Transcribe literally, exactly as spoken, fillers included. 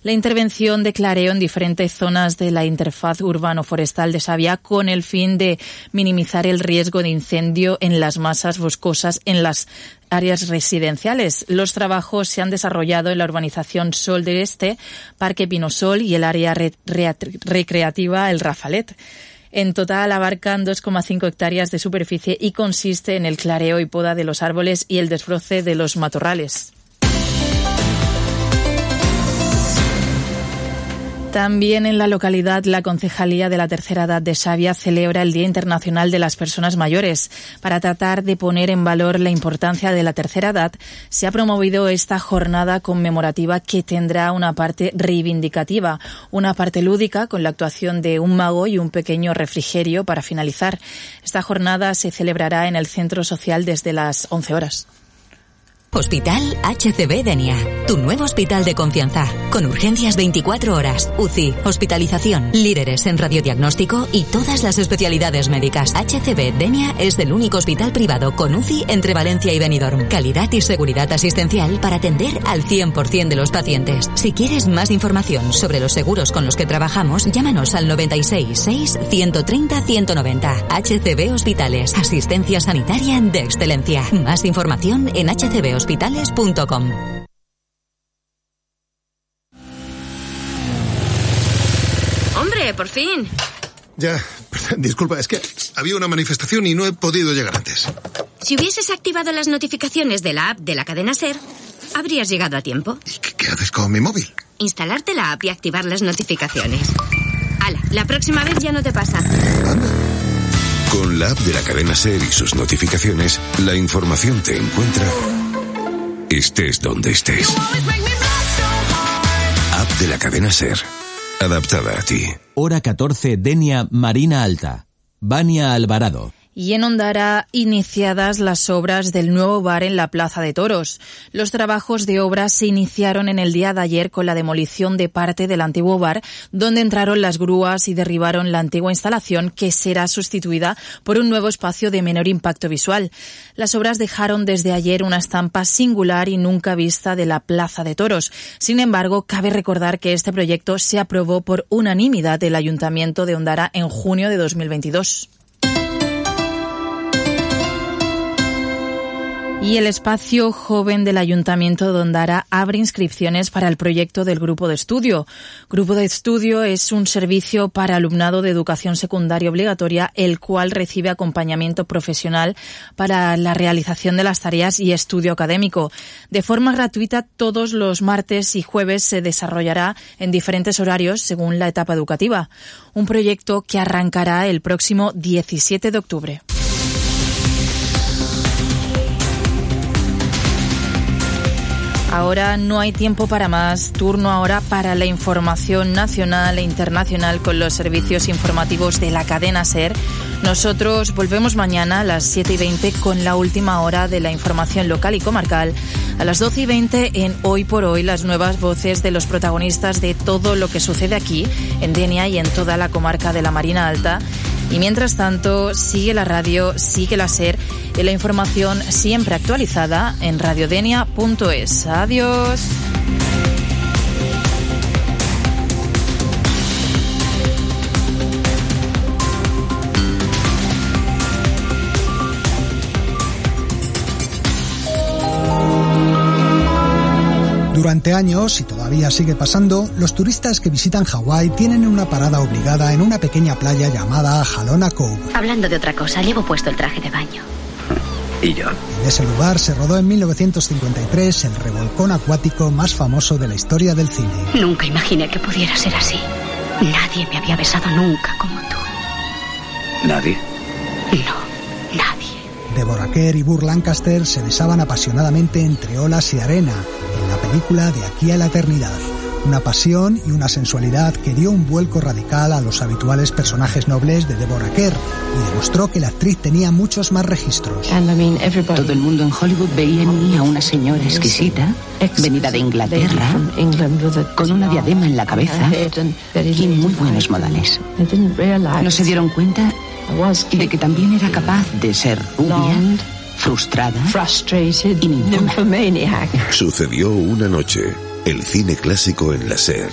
la intervención de clareo en diferentes zonas de la interfaz urbano-forestal de Xàbia con el fin de minimizar el riesgo de incendio en las masas boscosas en las áreas residenciales. Los trabajos se han desarrollado en la urbanización Sol del Este, Parque Pinosol y el área re- re- recreativa El Rafalet. En total abarcan dos coma cinco hectáreas de superficie y consiste en el clareo y poda de los árboles y el desbroce de los matorrales. También en la localidad, la Concejalía de la Tercera Edad de Xàbia celebra el Día Internacional de las Personas Mayores. Para tratar de poner en valor la importancia de la tercera edad, se ha promovido esta jornada conmemorativa que tendrá una parte reivindicativa, una parte lúdica con la actuación de un mago y un pequeño refrigerio para finalizar. Esta jornada se celebrará en el Centro Social desde las once horas. Hospital H C B Denia, tu nuevo hospital de confianza, con urgencias veinticuatro horas, U C I, hospitalización, líderes en radiodiagnóstico y todas las especialidades médicas. H C B Denia es el único hospital privado con U C I entre Valencia y Benidorm. Calidad y seguridad asistencial para atender al cien por ciento de los pacientes. Si quieres más información sobre los seguros con los que trabajamos, llámanos al noventa y seis seis, ciento treinta, ciento noventa. H C B Hospitales, asistencia sanitaria de excelencia. Más información en h c b hospitales punto com. ¡Hombre, por fin! Ya, disculpa, es que había una manifestación y no he podido llegar antes. Si hubieses activado las notificaciones de la app de la cadena SER, habrías llegado a tiempo. ¿Y qué, qué haces con mi móvil? Instalarte la app y activar las notificaciones. ¡Hala! La próxima vez ya no te pasa. Anda. Con la app de la cadena SER y sus notificaciones, la información te encuentra estés donde estés. App de la cadena SER, adaptada a ti. Hora catorce, Denia, Marina Alta. Vania Alvarado. Y en Ondara, iniciadas las obras del nuevo bar en la Plaza de Toros. Los trabajos de obra se iniciaron en el día de ayer con la demolición de parte del antiguo bar, donde entraron las grúas y derribaron la antigua instalación, que será sustituida por un nuevo espacio de menor impacto visual. Las obras dejaron desde ayer una estampa singular y nunca vista de la Plaza de Toros. Sin embargo, cabe recordar que este proyecto se aprobó por unanimidad del Ayuntamiento de Ondara en junio de dos mil veintidós. Y el espacio joven del Ayuntamiento de Ondara abre inscripciones para el proyecto del Grupo de Estudio. Grupo de Estudio es un servicio para alumnado de educación secundaria obligatoria, el cual recibe acompañamiento profesional para la realización de las tareas y estudio académico. De forma gratuita, todos los martes y jueves se desarrollará en diferentes horarios según la etapa educativa. Un proyecto que arrancará el próximo diecisiete de octubre. Ahora no hay tiempo para más. Turno ahora para la información nacional e internacional con los servicios informativos de la cadena SER. Nosotros volvemos mañana a las siete y veinte con la última hora de la información local y comarcal. A las doce y veinte en Hoy por Hoy, las nuevas voces de los protagonistas de todo lo que sucede aquí, en Denia y en toda la comarca de la Marina Alta. Y mientras tanto, sigue la radio, sigue la SER y la información siempre actualizada en radiodenia punto es. Adiós. Durante años, y todavía sigue pasando, los turistas que visitan Hawái tienen una parada obligada en una pequeña playa llamada Halona Cove. Hablando de otra cosa, llevo puesto el traje de baño. ¿Y yo? En ese lugar se rodó en mil novecientos cincuenta y tres el revolcón acuático más famoso de la historia del cine. Nunca imaginé que pudiera ser así. Nadie me había besado nunca como tú. ¿Nadie? No, nadie. Deborah Kerr y Burt Lancaster se besaban apasionadamente entre olas y arena en la película De aquí a la eternidad. Una pasión y una sensualidad que dio un vuelco radical a los habituales personajes nobles de Deborah Kerr y demostró que la actriz tenía muchos más registros. Todo el mundo en Hollywood veía en mí a una señora exquisita, venida de Inglaterra, con una diadema en la cabeza y muy buenos modales. No se dieron cuenta de que también era capaz de ser rubia, frustrada y ninguna. Sucedió una noche. El cine clásico en la SER.